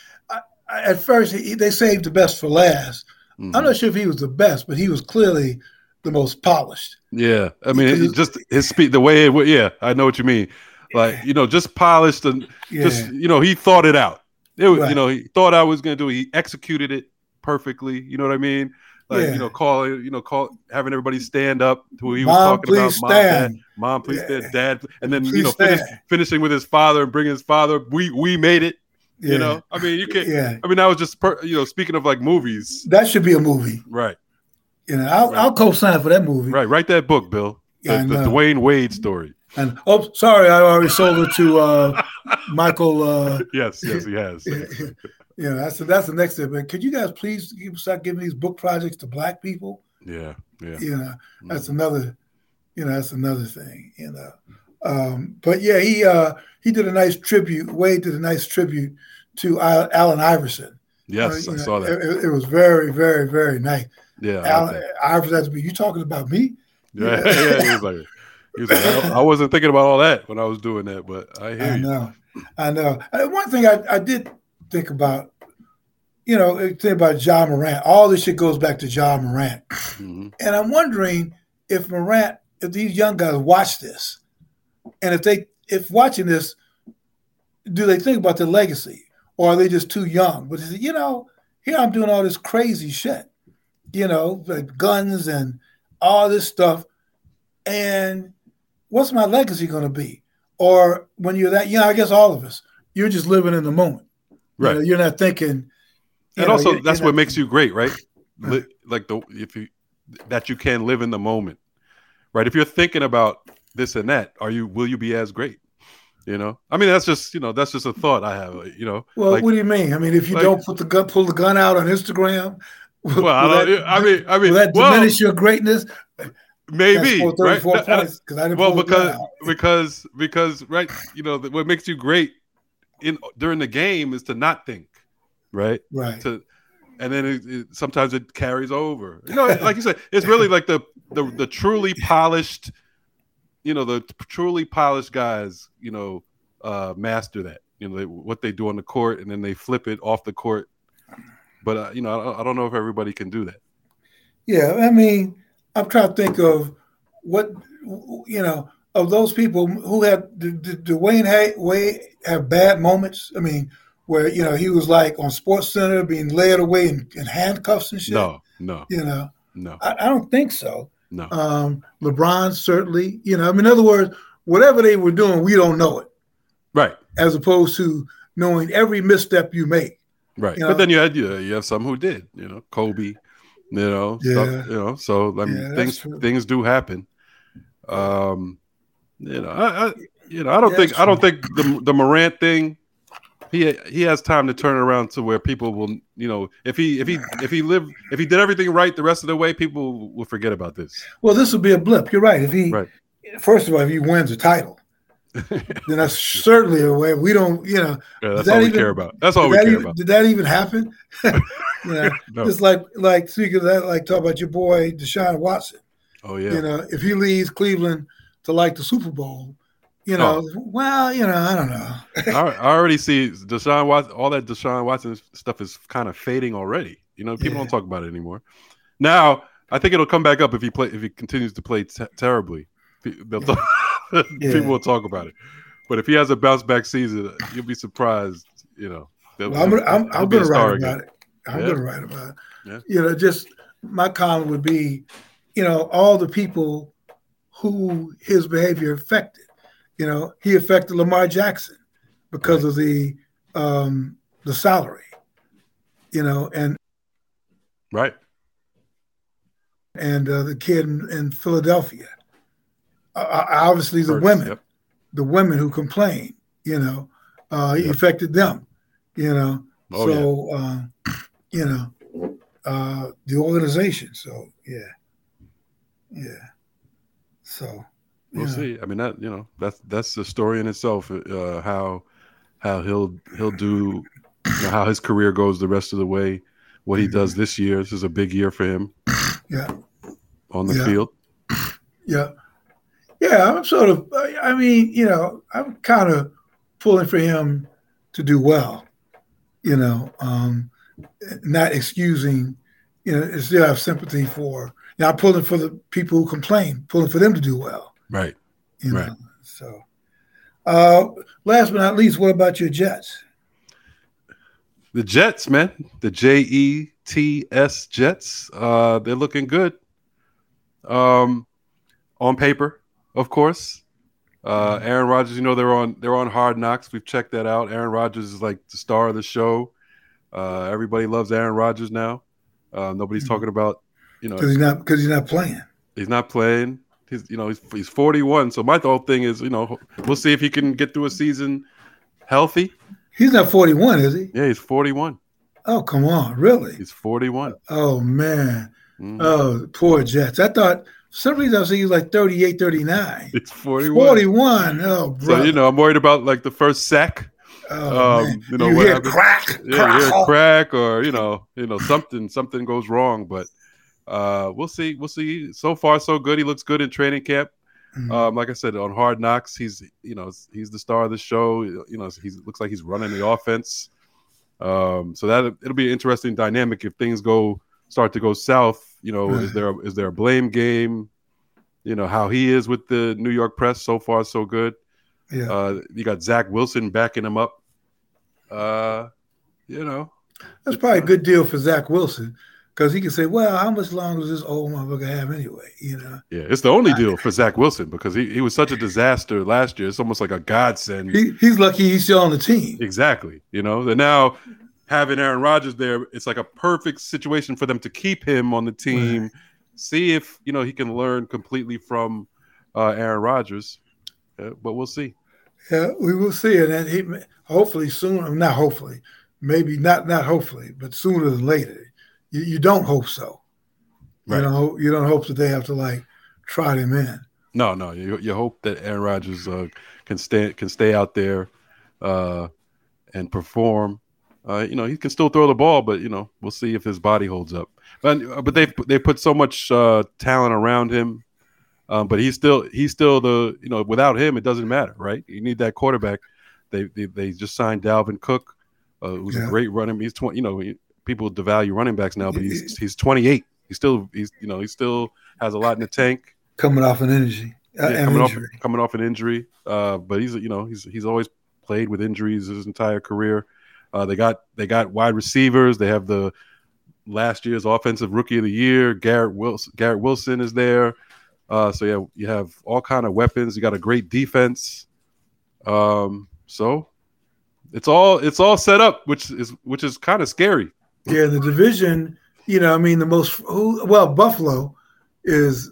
At first they saved the best for last. I'm not sure if he was the best, but he was clearly the most polished. Yeah, just his speed, the way I know what you mean. Like just polished and just he thought it out. It was he thought I was going to do it. He executed it perfectly. You know what I mean? Like call having everybody stand up to who he was talking about. Mom, please stand. Dad, and then finishing with his father and bringing his father. We made it. You can't. Yeah. That was just speaking of like movies. That should be a movie, right? I'll co-sign for that movie. Right, write that book, Bill. The Dwayne Wade story. And sorry, I already sold it to Michael. Yes, he has. That's the next thing. But could you guys please start giving these book projects to Black people? Yeah. That's another. That's another thing. But yeah, he did a nice tribute. Wade did a nice tribute to Allen Iverson. Yes, I saw that. It was very, very, very nice. Yeah, Allen Iverson had to be. You talking about me? Yeah. He was like, I wasn't thinking about all that when I was doing that, but I hear you. I know. One thing I did think about, think about Ja Morant. All this shit goes back to Ja Morant, and I'm wondering if these young guys watch this, and if watching this, do they think about their legacy, or are they just too young? But here I'm doing all this crazy shit, like guns and all this stuff, and what's my legacy going to be? Or when you're that young, I guess all of us, you're just living in the moment, right? You're not thinking. And also, that's what makes you great, right? Like that you can live in the moment, right? If you're thinking about this and that, will you be as great? That's just a thought I have. Well, what do you mean? If you don't pull the gun out on Instagram, will that diminish your greatness? Maybe, right? Points, because right, what makes you great during the game is to not think, right? Right. And then sometimes it carries over. Like you said, it's really like the truly polished. The truly polished guys, master that. What they do on the court, and then they flip it off the court. But I don't know if everybody can do that. Yeah, I'm trying to think of what of those people who had Dwayne Wade have bad moments. Where he was like on Sports Center being led away in handcuffs and shit. No. I don't think so. No. LeBron certainly, in other words, whatever they were doing, we don't know it. Right. As opposed to knowing every misstep you make. Right. But then you have some who did, Kobe, stuff, so things do happen. I don't think the Morant thing, he has time to turn around to where people will, if he did everything right the rest of the way, people will forget about this. Well, this will be a blip. You're right. First of all, if he wins a title, then that's certainly a way we don't. Yeah, that's all we care about. That's all we care about. Did that even happen? No. Just like speaking of that, like talk about your boy Deshaun Watson. Oh yeah. If he leaves Cleveland to the Super Bowl, well, I don't know. I already see Deshaun Watson. All that Deshaun Watson stuff is kind of fading already. People don't talk about it anymore. Now, I think it'll come back up if he continues to play terribly. People will talk about it. But if he has a bounce back season, you'll be surprised. I'm going to write about it. I'm going to write about it. Yeah. Just my column would be, all the people who his behavior affected. He affected Lamar Jackson because of the salary. And right. And the kid in Philadelphia. Obviously, the women who complained. He affected them. The organization. So yeah. So we'll see. I mean, that's the story in itself. How he'll do, how his career goes the rest of the way. What he does this year. This is a big year for him. Yeah. On the field. Yeah. Yeah. I'm sort of. I'm kind of pulling for him to do well. Not excusing. Still have sympathy for. I'm pulling for the people who complain, pulling for them to do well. Right. Right. So, last but not least, what about your Jets? The Jets, man. The Jets Jets. They're looking good. On paper, of course. Aaron Rodgers, they're on Hard Knocks. We've checked that out. Aaron Rodgers is like the star of the show. Everybody loves Aaron Rodgers now. Nobody's talking about, because he's not playing. He's not playing. He's 41. So my whole thing is, we'll see if he can get through a season healthy. He's not 41, is he? Yeah, he's 41. Oh, come on. Really? He's 41. Oh, man. Mm-hmm. Oh, poor Jets. I thought, for some reason, I was thinking he was like 38, 39. It's 41. 41. Oh, bro. So, I'm worried about like the first sack. Oh, man. You hear crack. Yeah, you hear crack or, something goes wrong. But we'll see. We'll see. So far, so good. He looks good in training camp. Mm-hmm. Like I said, on Hard Knocks, he's the star of the show. He looks like he's running the offense. So that it'll be an interesting dynamic if things start to go south. Is there a blame game? How he is with the New York press. So far, so good. Yeah. You got Zach Wilson backing him up. That's probably a good deal for Zach Wilson. Because he can say, well, how much longer does this old motherfucker have anyway? Yeah, it's the only deal for Zach Wilson because he was such a disaster last year. It's almost like a godsend. He's lucky he's still on the team. Exactly. And now having Aaron Rodgers there, it's like a perfect situation for them to keep him on the team. Right. See if, he can learn completely from Aaron Rodgers. But we'll see. Yeah, we will see. And then he hopefully soon, not hopefully, maybe not hopefully, but sooner than later. You don't hope so. Right. You don't hope that they have to trot him in. No. You hope that Aaron Rodgers can stay out there and perform. He can still throw the ball, but we'll see if his body holds up. But they put so much talent around him. But he's still the without him it doesn't matter, right? You need that quarterback. They just signed Dalvin Cook, who's a great running. He's 20. People devalue running backs now, but he's 28. He still has a lot in the tank. Coming off an injury. Coming off an injury. But he's always played with injuries his entire career. They got wide receivers. They have the last year's offensive rookie of the year. Garrett Wilson is there. So yeah, you have all kind of weapons. You got a great defense. So it's all set up, which is kind of scary. Yeah, the division, Buffalo is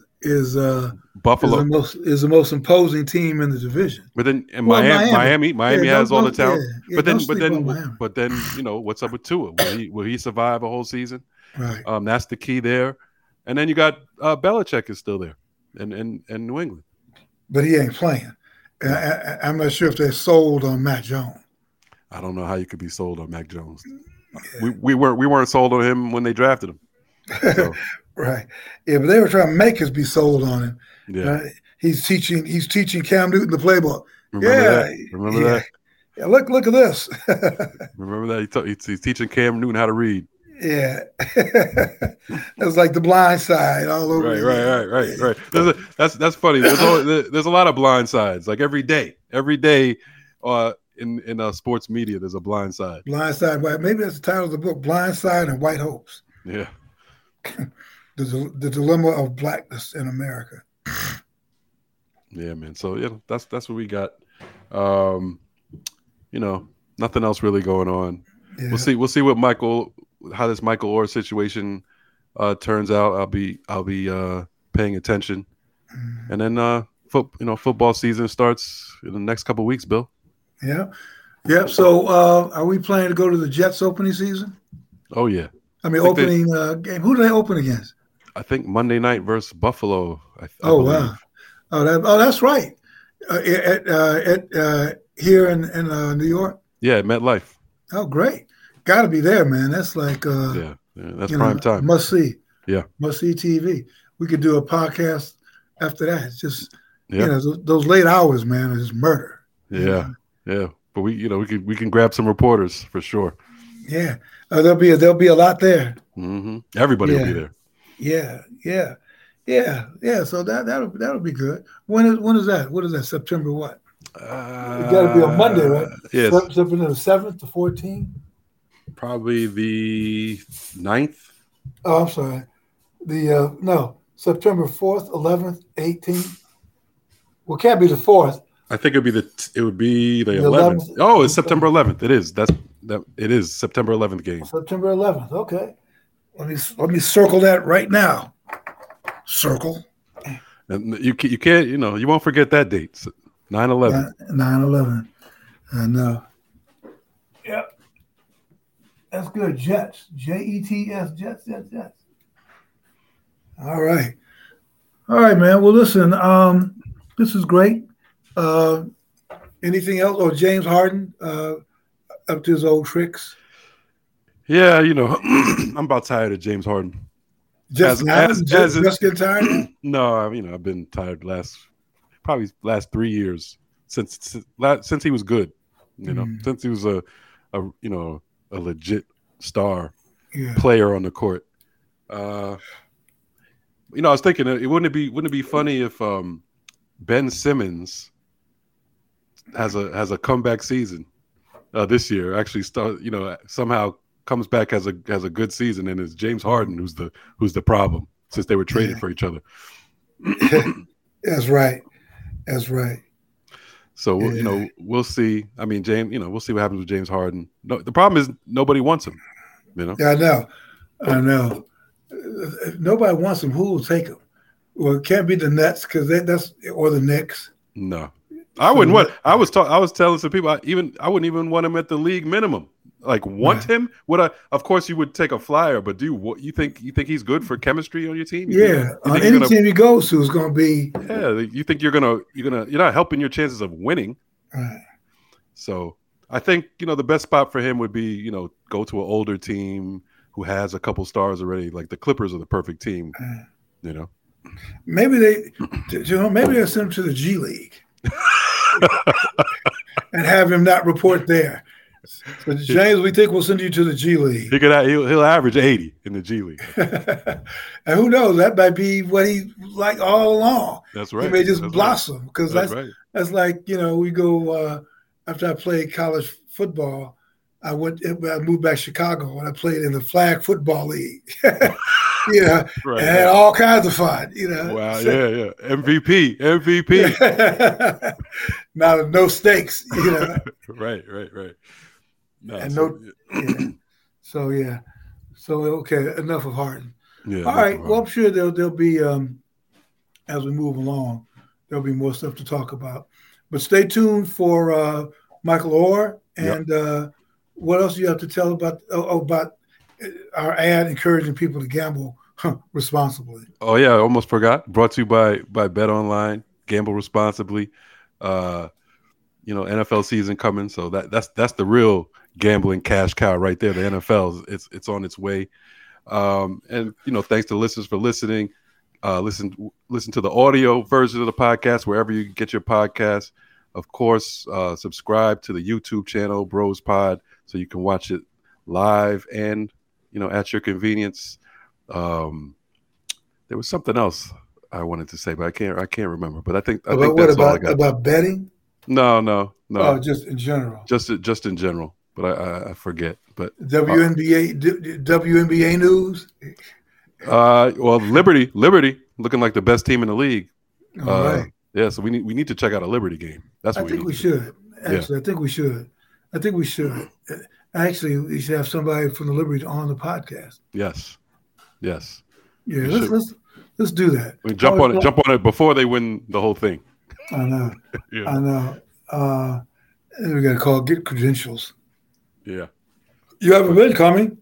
the most imposing team in the division. But then Miami has all the talent. But then what's up with Tua? Will he survive a whole season? Right. That's the key there. And then you got Belichick is still there, and New England. But he ain't playing. I'm not sure if they're sold on Mac Jones. I don't know how you could be sold on Mac Jones. We weren't sold on him when they drafted him. So. Right. Yeah, but they were trying to make us be sold on him. Yeah. He's teaching Cam Newton the playbook. Remember that? Yeah, look at this. Remember that? He's teaching Cam Newton how to read. Yeah. It was like The Blind Side all over. Right. That's funny. There's a lot of blind sides. Like every day, in sports media, there's a blind side. Blind Side, maybe that's the title of the book, Blind Side and White Hopes. Yeah. The dilemma of blackness in America. Yeah, man. So that's what we got. Nothing else really going on. Yeah. We'll see what how this Michael Orr situation turns out. I'll be paying attention, and then football season starts in the next couple of weeks. Bill. Yeah. So are we planning to go to the Jets opening season? Oh yeah. I mean, opening game. Who do they open against? I think Monday night versus Buffalo. I wow. That's right. Here in New York. Yeah, at MetLife. Oh, great! Got to be there, man. That's like that's prime time. Must see. Yeah, must see TV. We could do a podcast after that. It's just those late hours, man, is murder. Yeah. But we can grab some reporters for sure. Yeah, there'll be a lot there. Mm-hmm. Everybody will be there. Yeah. So that'll be good. When is that? What is that? September what? It got to be on Monday, right? Yes. September the 7th to 14th. Probably the 9th. Oh, I'm sorry. September 4th, 11th, 18th. Well, it can't be the 4th. I think it would be the 11th. Oh, it's September 11th. It is. It is September 11th game. September 11th. Okay. Let me circle that right now. Circle. And you can't, you won't forget that date. 9/11. 9/11. I know. Yep. That's good. Jets. Jets. Jets. All right, man. Well, listen. This is great. Anything else? Oh, James Harden up to his old tricks. Yeah, I'm about tired of James Harden. Just getting tired? No, I've been tired last 3 years since he was good. Since he was a legit star player on the court. I was thinking, wouldn't it be funny if Ben Simmons has a comeback season this year? Actually, somehow comes back as a good season, and it's James Harden who's the problem since they were traded for each other. That's right. So we'll see. I mean, we'll see what happens with James Harden. No, the problem is nobody wants him. Yeah, I know. If nobody wants him, who will take him? Well, it can't be the Nets because or the Knicks. No, I wouldn't want. I was telling some people I wouldn't even want him at the league minimum. Like him? Of course, you would take a flyer, but you think he's good for chemistry on your team? On any team he goes to is going to be. Yeah, you think you're not helping your chances of winning. Right. So I think the best spot for him would be go to an older team who has a couple stars already. Like the Clippers are the perfect team. Maybe they'll send him to the G League and have him not report there. So James, we think we'll send you to the G League. He'll average 80 in the G League. And who knows? That might be what he like all along. That's right. He may just blossom because that's like we go after I played college football. I moved back to Chicago and I played in the flag football league. And had all kinds of fun. Wow, yeah. MVP. No stakes. Right. No, So okay, enough of Harden. Yeah. All right. Well, I'm sure there'll be as we move along, there'll be more stuff to talk about. But stay tuned for Michael Orr and what else do you have to tell about our ad encouraging people to gamble responsibly? Oh yeah, I almost forgot. Brought to you by Bet Online. Gamble responsibly. NFL season coming. So that's the real gambling cash cow right there. The NFL, it's on its way. And thanks to listeners for listening. Listen to the audio version of the podcast wherever you get your podcasts. Of course, subscribe to the YouTube channel Bros Pod so you can watch it live and at your convenience. There was something else I wanted to say, but I can't remember. But I think that's all I got. About betting? No. Oh, just in general. Just in general. But I forget. But WNBA news. Well, Liberty looking like the best team in the league. All right. Yeah, so we need to check out a Liberty game. That's what I think we should. Actually, yeah. I think we should. Actually, we should have somebody from the Liberty on the podcast. Yes. Yeah, let's do that. We jump on it before they win the whole thing. I know. Yeah. I know. We got to get credentials. Yeah. You haven't been coming.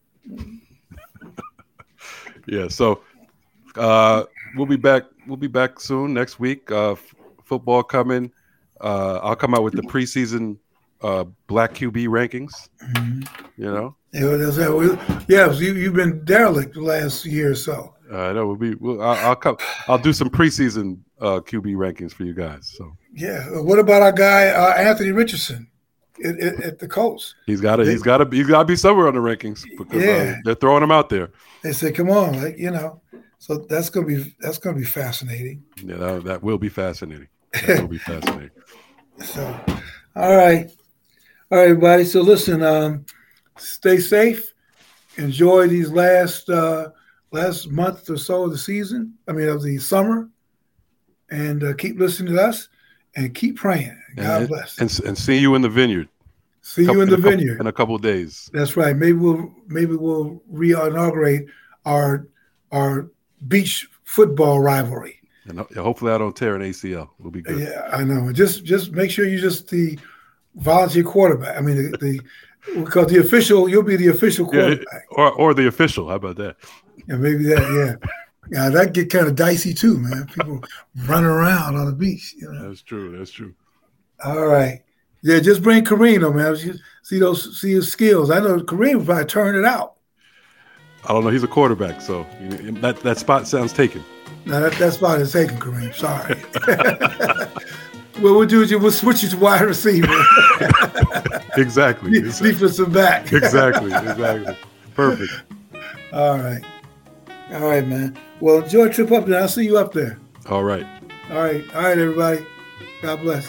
Yeah. So we'll be back. We'll be back soon next week. Football coming. I'll come out with the preseason black QB rankings. Mm-hmm. Yeah, you've been derelict the last year or so. I know. I'll come. I'll do some preseason QB rankings for you guys. So yeah. What about our guy Anthony Richardson at the Colts? He's got to be somewhere on the rankings because they're throwing him out there. They say, "Come on, So that's gonna be fascinating. Yeah, that will be fascinating. That will be fascinating. So, all right, everybody. So listen, stay safe. Enjoy these last month or so of the season. Of the summer, and keep listening to us and keep praying. God bless. And see you in the vineyard. See you in the vineyard in a couple of days. That's right. Maybe we'll re-inaugurate our beach football rivalry. And hopefully I don't tear an ACL. We'll be good. Yeah, I know. Just make sure you're just the volunteer quarterback. Because you'll be the official quarterback. Yeah, or the official. How about that? Yeah, maybe that. Yeah. Yeah, that get kind of dicey too, man. People running around on the beach. That's true. All right. Yeah, just bring Kareem though, man. See his skills. I know Kareem would probably turn it out. I don't know. He's a quarterback, so that spot sounds taken. No, that spot is taken, Kareem. Sorry. What we'll do is we'll switch you to wide receiver. Exactly. Defensive back. Exactly. Perfect. All right, man. Well, enjoy a trip up there. I'll see you up there. All right, everybody. God bless.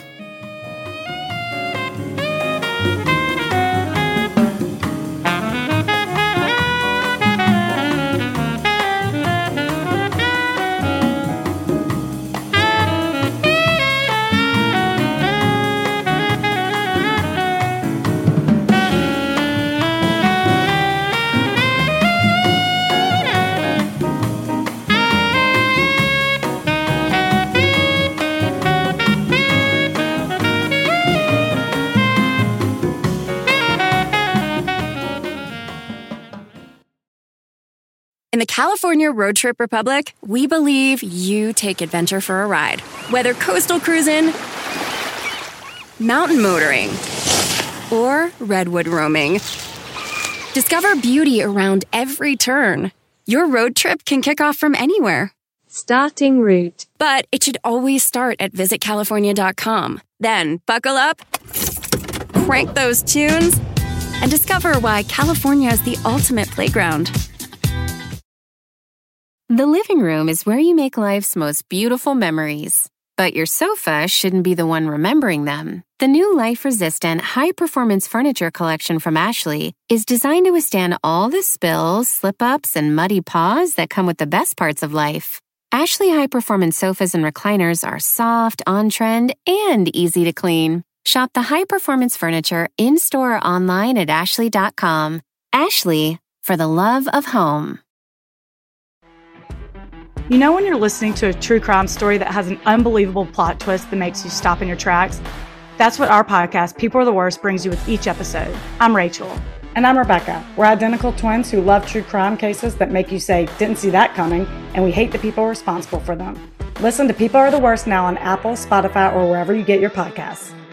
In the California Road Trip Republic, we believe you take adventure for a ride. Whether coastal cruising, mountain motoring, or redwood roaming, discover beauty around every turn. Your road trip can kick off from anywhere. Starting route. But it should always start at visitcalifornia.com. Then buckle up, crank those tunes, and discover why California is the ultimate playground. The living room is where you make life's most beautiful memories. But your sofa shouldn't be the one remembering them. The new life-resistant, high-performance furniture collection from Ashley is designed to withstand all the spills, slip-ups, and muddy paws that come with the best parts of life. Ashley high-performance sofas and recliners are soft, on-trend, and easy to clean. Shop the high-performance furniture in-store or online at ashley.com. Ashley, for the love of home. You know when you're listening to a true crime story that has an unbelievable plot twist that makes you stop in your tracks? That's what our podcast, People Are the Worst, brings you with each episode. I'm Rachel. And I'm Rebecca. We're identical twins who love true crime cases that make you say, didn't see that coming, and we hate the people responsible for them. Listen to People Are the Worst now on Apple, Spotify, or wherever you get your podcasts.